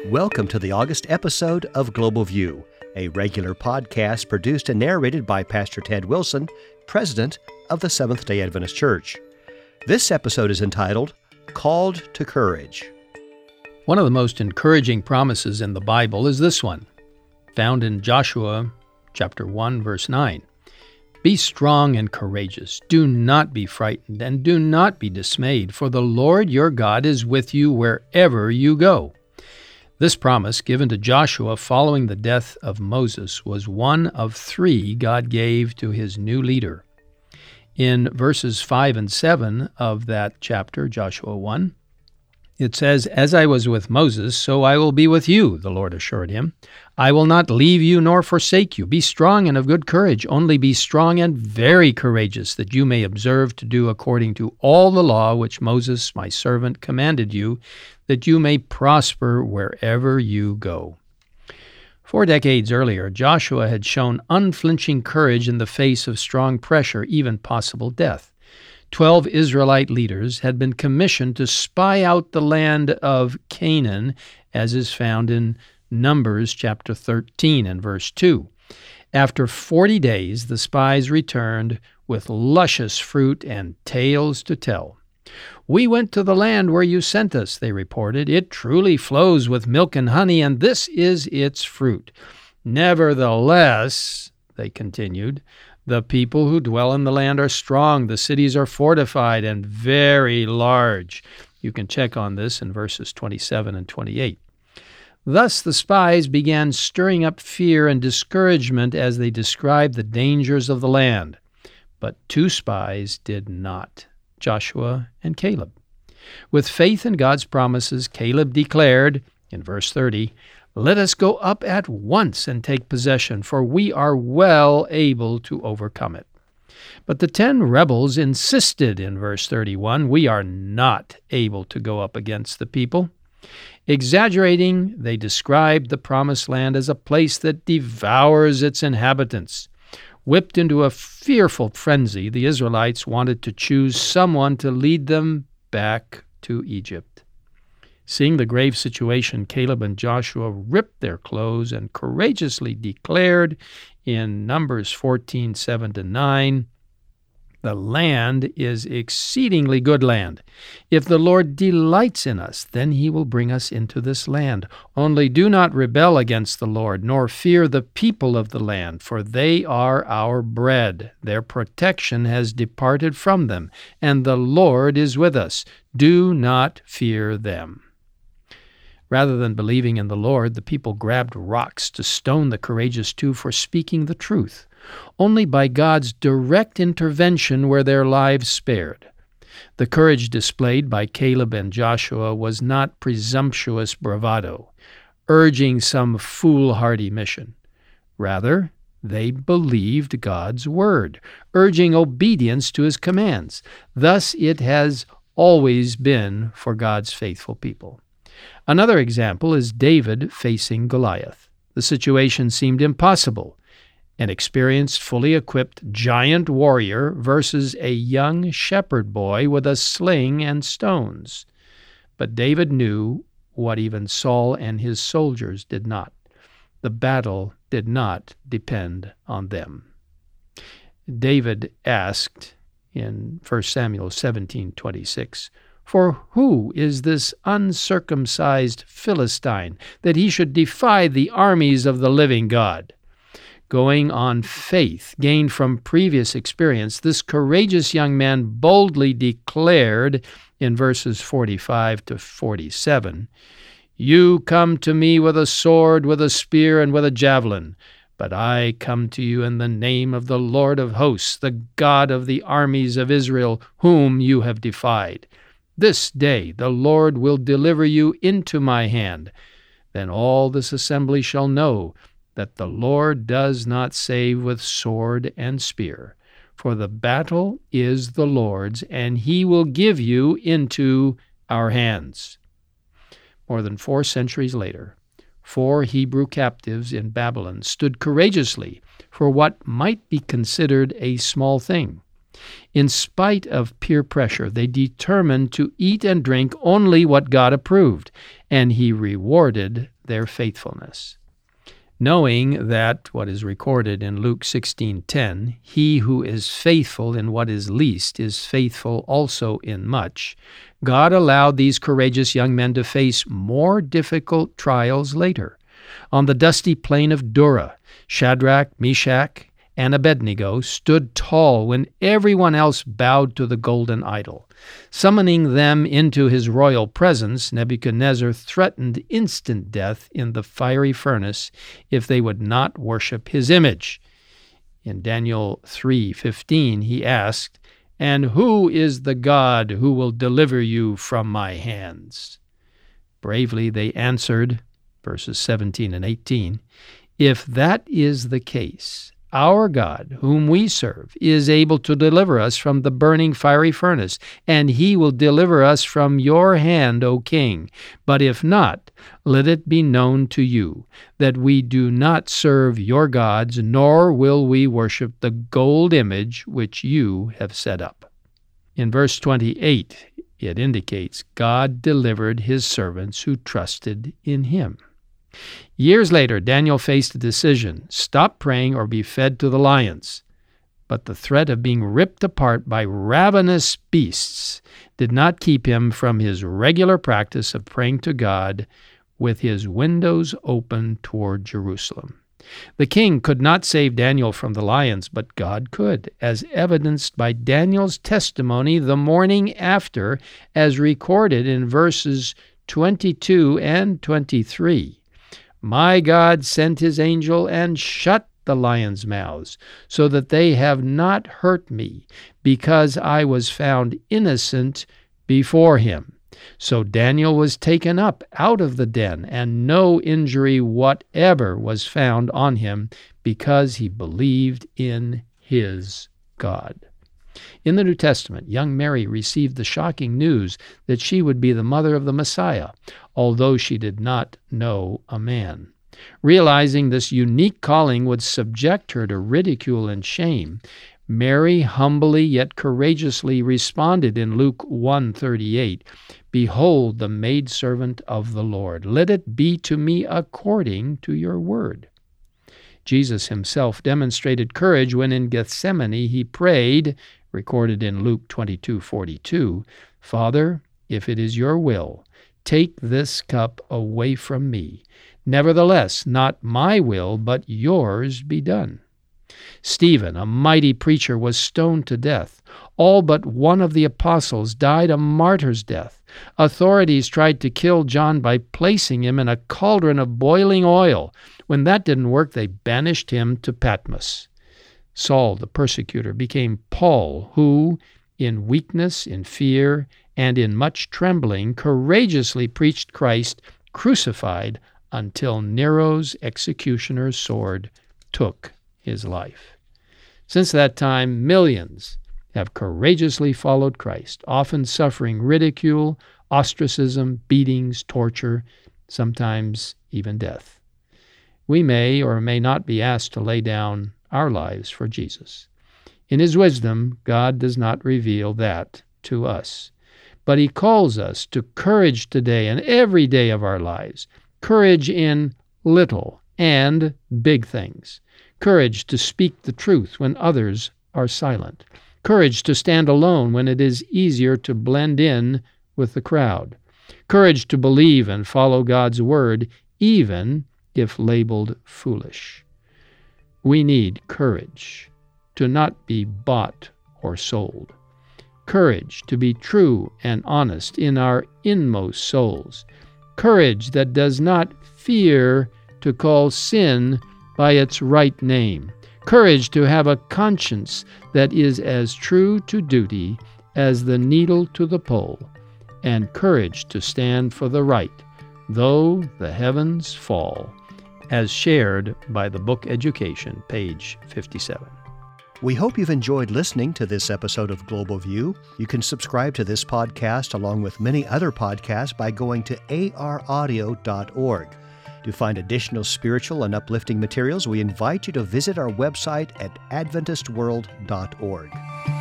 Welcome to the August episode of Global View, a regular podcast produced and narrated by Pastor Ted Wilson, president of the Seventh-day Adventist Church. This episode is entitled, Called to Courage. One of the most encouraging promises in the Bible is this one, found in Joshua chapter 1, verse 9. Be strong and courageous. Do not be frightened, and do not be dismayed, for the Lord your God is with you wherever you go. This promise, given to Joshua following the death of Moses, was one of three God gave to his new leader. In verses 5 and 7 of that chapter, Joshua 1, it says, As I was with Moses, so I will be with you, the Lord assured him. I will not leave you nor forsake you. Be strong and of good courage. Only be strong and very courageous, that you may observe to do according to all the law which Moses, my servant, commanded you, that you may prosper wherever you go. 4 decades earlier, Joshua had shown unflinching courage in the face of strong pressure, even possible death. 12 Israelite leaders had been commissioned to spy out the land of Canaan, as is found in Numbers chapter 13 and verse 2. After 40 days, the spies returned with luscious fruit and tales to tell. We went to the land where you sent us, they reported. It truly flows with milk and honey, and this is its fruit. Nevertheless, they continued, the people who dwell in the land are strong, the cities are fortified and very large. You can check on this in verses 27 and 28. Thus the spies began stirring up fear and discouragement as they described the dangers of the land. But 2 spies did not, Joshua and Caleb. With faith in God's promises, Caleb declared, in verse 30, Let us go up at once and take possession, for we are well able to overcome it. But the 10 rebels insisted in verse 31, We are not able to go up against the people. Exaggerating, they described the promised land as a place that devours its inhabitants. Whipped into a fearful frenzy, the Israelites wanted to choose someone to lead them back to Egypt. Seeing the grave situation, Caleb and Joshua ripped their clothes and courageously declared in Numbers 14, 7-9, The land is exceedingly good land. If the Lord delights in us, then he will bring us into this land. Only do not rebel against the Lord, nor fear the people of the land, for they are our bread. Their protection has departed from them, and the Lord is with us. Do not fear them. Rather than believing in the Lord, the people grabbed rocks to stone the courageous 2 for speaking the truth. Only by God's direct intervention were their lives spared. The courage displayed by Caleb and Joshua was not presumptuous bravado, urging some foolhardy mission. Rather, they believed God's word, urging obedience to his commands. Thus it has always been for God's faithful people. Another example is David facing Goliath. The situation seemed impossible. An experienced, fully equipped giant warrior versus a young shepherd boy with a sling and stones. But David knew what even Saul and his soldiers did not. The battle did not depend on them. David asked in 1 Samuel 17:26, For who is this uncircumcised Philistine, that he should defy the armies of the living God? Going on faith gained from previous experience, this courageous young man boldly declared in verses 45 to 47, You come to me with a sword, with a spear, and with a javelin, but I come to you in the name of the Lord of hosts, the God of the armies of Israel, whom you have defied. This day the Lord will deliver you into my hand. Then all this assembly shall know that the Lord does not save with sword and spear, for the battle is the Lord's, and he will give you into our hands. More than 4 centuries later, 4 Hebrew captives in Babylon stood courageously for what might be considered a small thing. In spite of peer pressure, they determined to eat and drink only what God approved, and he rewarded their faithfulness. Knowing that, what is recorded in Luke 16:10, he who is faithful in what is least is faithful also in much, God allowed these courageous young men to face more difficult trials later. On the dusty plain of Dura, Shadrach, Meshach, and Abednego stood tall when everyone else bowed to the golden idol. Summoning them into his royal presence, Nebuchadnezzar threatened instant death in the fiery furnace if they would not worship his image. In Daniel 3:15, he asked, "And who is the God who will deliver you from my hands?" Bravely they answered, verses 17 and 18, "If that is the case, our God, whom we serve, is able to deliver us from the burning fiery furnace, and he will deliver us from your hand, O king. But if not, let it be known to you that we do not serve your gods, nor will we worship the gold image which you have set up." In verse 28, it indicates God delivered his servants who trusted in him. Years later, Daniel faced a decision: stop praying or be fed to the lions. But the threat of being ripped apart by ravenous beasts did not keep him from his regular practice of praying to God with his windows open toward Jerusalem. The king could not save Daniel from the lions, but God could, as evidenced by Daniel's testimony the morning after, as recorded in verses 22 and 23. "My God sent his angel and shut the lions' mouths, so that they have not hurt me, because I was found innocent before him. So Daniel was taken up out of the den, and no injury whatever was found on him, because he believed in his God." In the New Testament, young Mary received the shocking news that she would be the mother of the Messiah, although she did not know a man. Realizing this unique calling would subject her to ridicule and shame, Mary humbly yet courageously responded in Luke 1:38, "Behold the maidservant of the Lord. Let it be to me according to your word." Jesus himself demonstrated courage when in Gethsemane he prayed, recorded in Luke 22:42, "Father, if it is your will, take this cup away from me. Nevertheless, not my will, but yours be done." Stephen, a mighty preacher, was stoned to death. All but one of the apostles died a martyr's death. Authorities tried to kill John by placing him in a cauldron of boiling oil. When that didn't work, they banished him to Patmos. Saul, the persecutor, became Paul, who, in weakness, in fear, and in much trembling, courageously preached Christ crucified until Nero's executioner's sword took his life. Since that time, millions have courageously followed Christ, often suffering ridicule, ostracism, beatings, torture, sometimes even death. We may or may not be asked to lay down our lives for Jesus. In his wisdom, God does not reveal that to us. But he calls us to courage today and every day of our lives. Courage in little and big things. Courage to speak the truth when others are silent. Courage to stand alone when it is easier to blend in with the crowd. Courage to believe and follow God's word, even if labeled foolish. We need courage to not be bought or sold. Courage to be true and honest in our inmost souls. Courage that does not fear to call sin by its right name. Courage to have a conscience that is as true to duty as the needle to the pole. And courage to stand for the right, though the heavens fall, as shared by the Book Education, page 57. We hope you've enjoyed listening to this episode of Global View. You can subscribe to this podcast along with many other podcasts by going to araudio.org. To find additional spiritual and uplifting materials, we invite you to visit our website at adventistworld.org.